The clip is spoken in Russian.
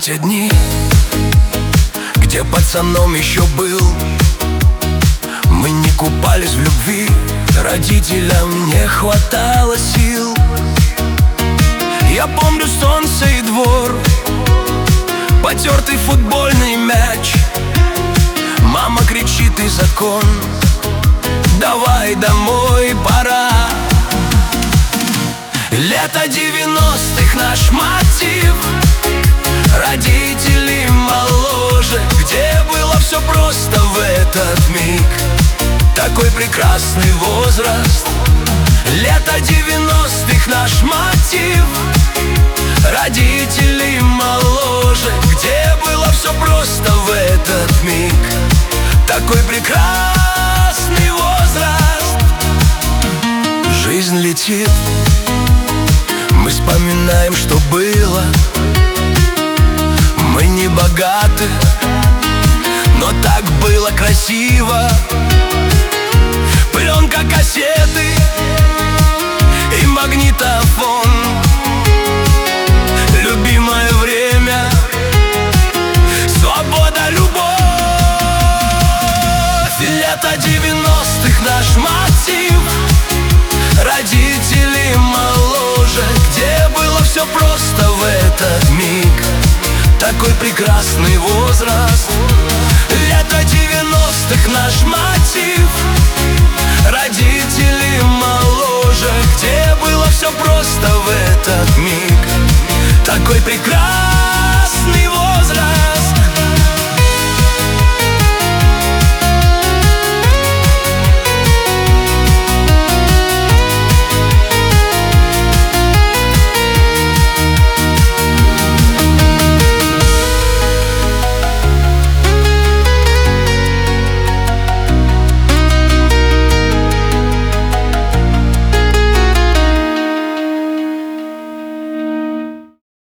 те дни, где пацаном еще был. Мы не купались в любви, родителям не хватало сил. Я помню солнце и двор, потертый футбольный мяч. Мама кричит и закон: давай домой, пора. Лето 90-х наш мотив, родители моложе, где было все просто в этот миг. Такой прекрасный возраст. Лето 90-х наш мотив, родители моложе, где было все просто в этот миг. Такой прекрасный возраст. Жизнь летит, мы вспоминаем, что было. Мы не богаты, но так было красиво. Пленка, кассеты и магнитофон. Любимое время, свобода, любовь. Лето 90-х наш мотив, родители моложе, где было все просто в этот миг. Такой прекрасный возраст.